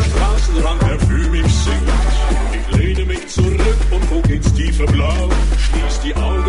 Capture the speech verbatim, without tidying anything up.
Straßenrand Parfüm mich singt. Ich lehne mich zurück und guck ins tiefe Blau, schließ die Augen